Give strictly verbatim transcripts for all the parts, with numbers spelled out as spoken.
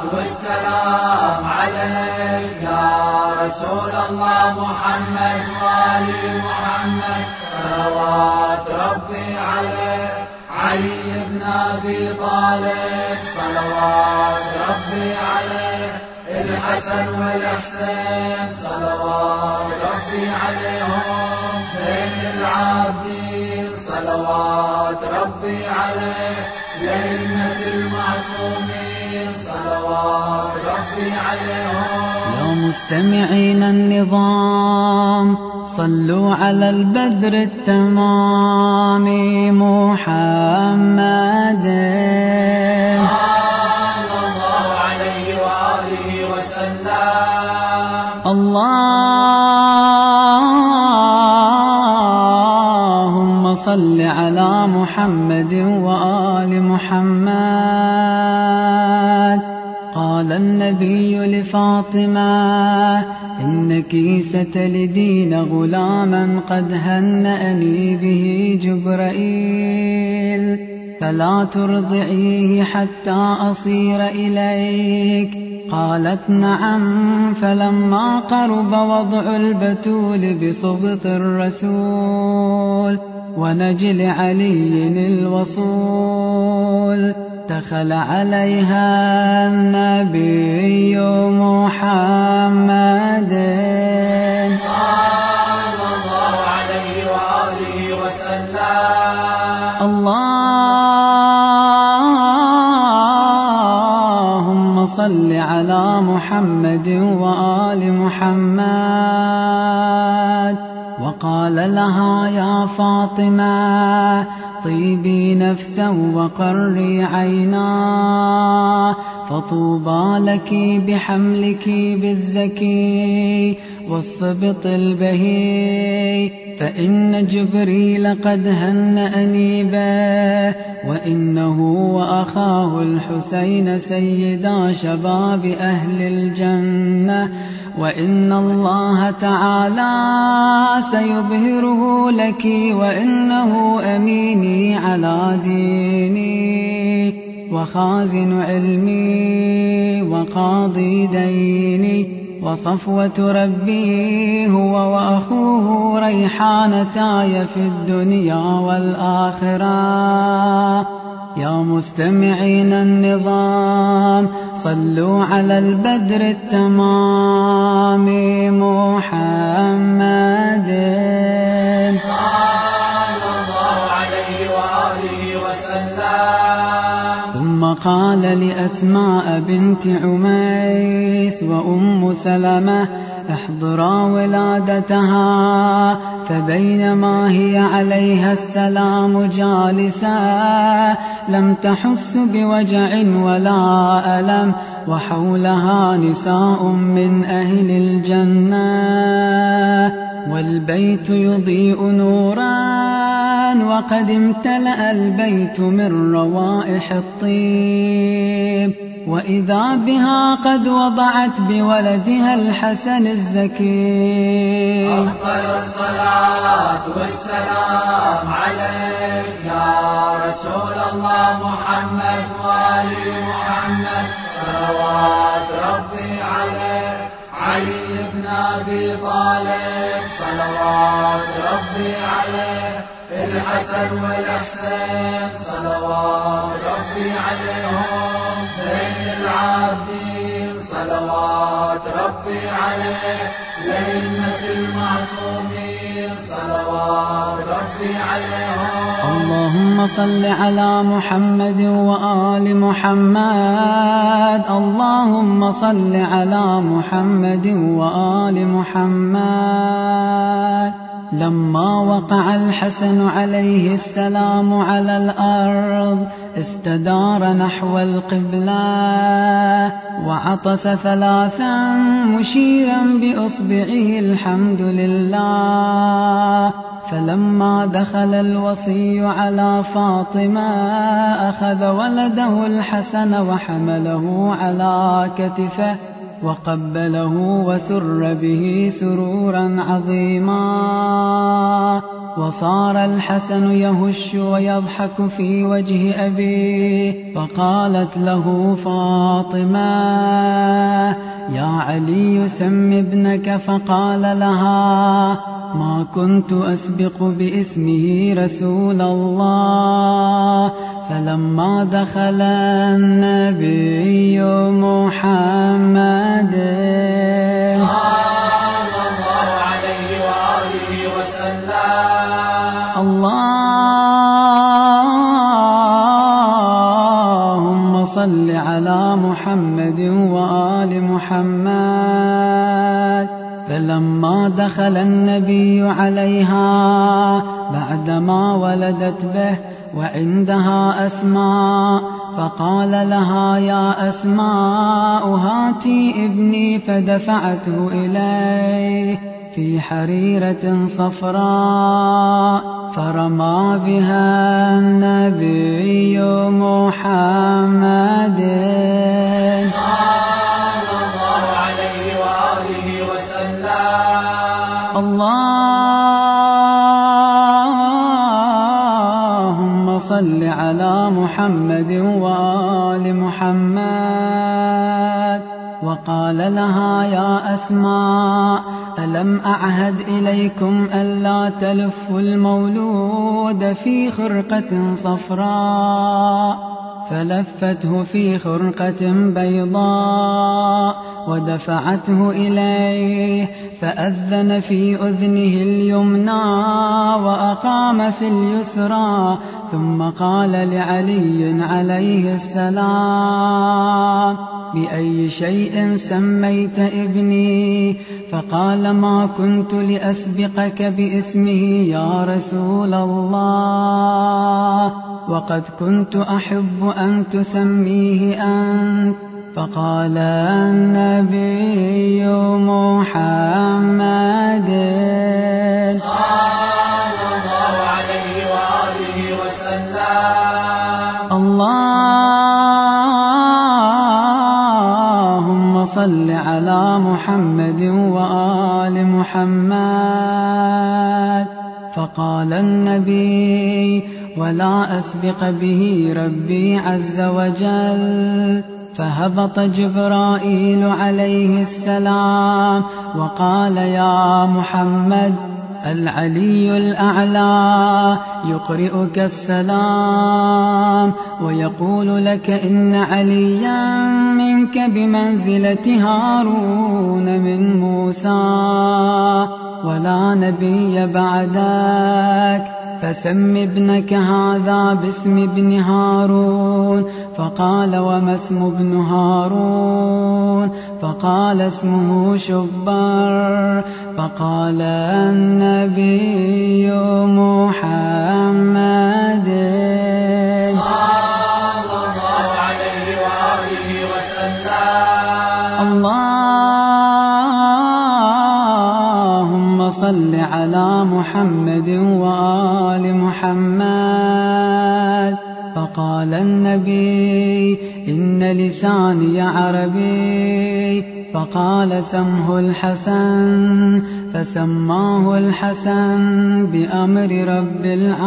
والسلام عليك يا رسول الله محمد وآل محمد. صلوات ربي عليك علي بن أبي طالب، صلوات ربي عليك الحسن والحسين، صلوات ربي عليهم زين العابدين، صلوات ربي عليك لأئمة المعصومين، صلوات ربي عليهم. يا مستمعين النظام صلوا على البدر التمام محمد صلى الله عليه وآله وسلم. اللهم صل على محمد وآل محمد. قال النبي لفاطمة إنك ستلدين غلاما قد هنأني به جبرائيل، فلا ترضعيه حتى أصير إليك. قالت نعم. فلما قرب وضع البتول بصبط الرسول ونجل علي الوصول، دخل عليها النبي محمد صلى الله عليه وآله وسلم. اللهم صل على محمد وآل محمد. وقال لها يا فاطمة طيبي نفسا وقري عينا، فطوبى لك بحملك بالذكي والصبط البهي، فإن جبريل قد هنأني به، وإنه وأخاه الحسين سيدا شباب أهل الجنة، وإن الله تعالى سيظهره لك، وإنه أميني على ديني وخازن علمي وقاضي ديني وصفوة ربي، هو وأخوه ريحانتاي في الدنيا والآخرة. يا مستمعين النظام صلوا على البدر التمام محمد صلى الله عليه وآله وسلم. ثم قال لأسماء بنت عميس وأم سلمة احضرا ولادتها، فبينما هي عليها السلام جالسة لم تحس بوجع ولا ألم، وحولها نساء من أهل الجنة، والبيت يضيء نورا، وقد امتلأ البيت من روائح الطيب، وإذا بها قد وضعت بولدها الحسن الزكي. أفضل الصلاة والسلام عليك يا رسول الله محمد وآل محمد. صلوات ربي عليك علي بن أبي طالب، صلوات ربي عليك الحسن والحسين، صلوات ربي عليهم زين العابدين، صلوات ربي عليك لأئمة المعصومين، صلوات ربي عليهم. اللهم صل على محمد وآل محمد. اللهم صل على محمد وآل محمد. لما وقع الحسن عليه السلام على الأرض استدار نحو القبلة وعطس ثلاثا مشيرا بإصبعه الحمد لله. فلما دخل الوصي على فاطمة أخذ ولده الحسن وحمله على كتفه وقبله وسر به سرورا عظيما. وصار الحسن يهش ويضحك في وجه أبيه، فقالت له فاطمة: يا علي سم ابنك. فقال لها: ما كنت أسبق باسمه رسول الله. فلما دخل النبي محمد صلى الله عليه وآله وسلم، اللهم صل على محمد وآل محمد. فلما دخل النبي عليها بعدما ولدت به وعندها أسماء، فقال لها: يا أسماء هاتي ابني. فدفعته إليه في حريرة صفراء، فرمى بها النبي محمد صلى الله عليه وآله وسلم. اللهم صل على محمد وآل محمد. وقال لها: يا أسماء ألم أعهد إليكم ألا تلفوا المولود في خرقة صفراء؟ فلفته في خرقة بيضاء ودفعته إليه، فأذن في أذنه اليمنى وأقام في اليسرى، ثم قال لعلي عليه السلام: بأي شيء سميت ابني؟ فقال: ما كنت لأسبقك باسمه يا رسول الله، وقد كنت أحب أن تسميه أنت. فقال النبي محمد صلى الله عليه وآله وسلم: اللهم صل على محمد وآل محمد. فقال النبي: ولا أسبق به ربي عز وجل. فهبط جبرائيل عليه السلام وقال: يا محمد، العلي الأعلى يقرئك السلام ويقول لك إن عليا منك بمنزلة هارون من موسى، ولا نبي بعدك، فسم ابنك هذا باسم ابن هارون. فقال: وما اسم ابن هارون؟ فقال: اسمه شبر. فقال النبي محمد صلى الله عليه وآله وسلم: اللهم صل على محمد وآل محمد. فقال النبي: إن لساني عربي. فقال: سمه الحسن. فسماه الحسن بأمر رب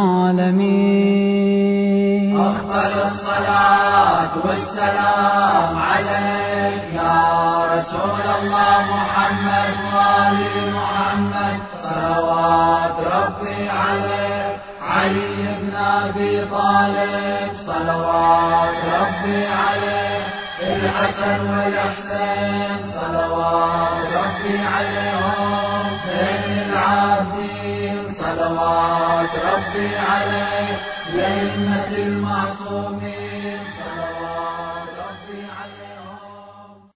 العالمين. أفضل الصلاة والسلام عليك يا رسول الله محمد وآل محمد، صلوات ربي عليك. علي بن أبي طالب صلوات ربي عليه، الحسن والحسين صلوات ربي عليهم، زين العابدين صلوات ربي عليه، لأئمة المعصومين